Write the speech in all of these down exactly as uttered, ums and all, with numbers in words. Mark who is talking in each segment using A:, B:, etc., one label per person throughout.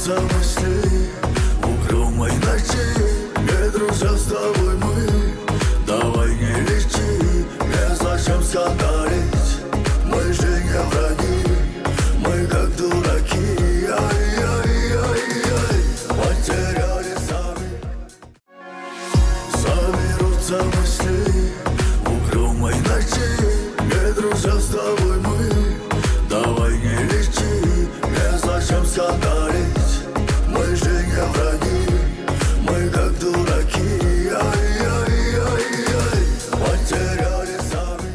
A: Соберутся мысли угрюмой ночи, не друзья с тобой мы. Давай не лечи, не зачем скандалить. Мы же не враги, мы как дураки. Ай-яй-яй-яй, потеряли сами. Соберутся мысли угрюмой ночи, не друзья с тобой мы. Давай не лечи, не зачем скандалить. Мы же не враги, мы как дураки. Ай-яй-яй-яй, потеряли сами.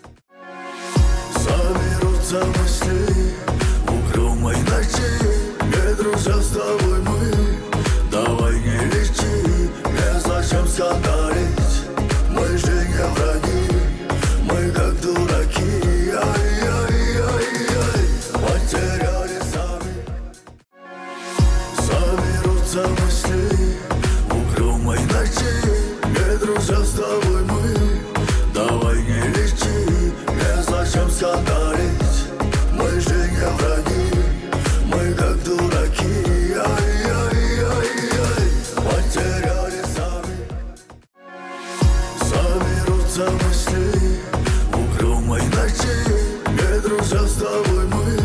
A: Соберутся мысли угрюмой ночи, не друзья с тобой мы. Давай не лечи, не зачем скандалить. Мы же не враги, мы как дураки. Ай-яй-яй-яй, потеряли сами. Соберутся мысли угрюмой ночи, не друзья с тобой мы. Давай не лечи, не зачем скандалить. Мы же не враги, мы как дураки. Ай-яй-яй-яй, потеряли сами. Соберутся мысли угрюмой ночи, не друзья с тобой мы.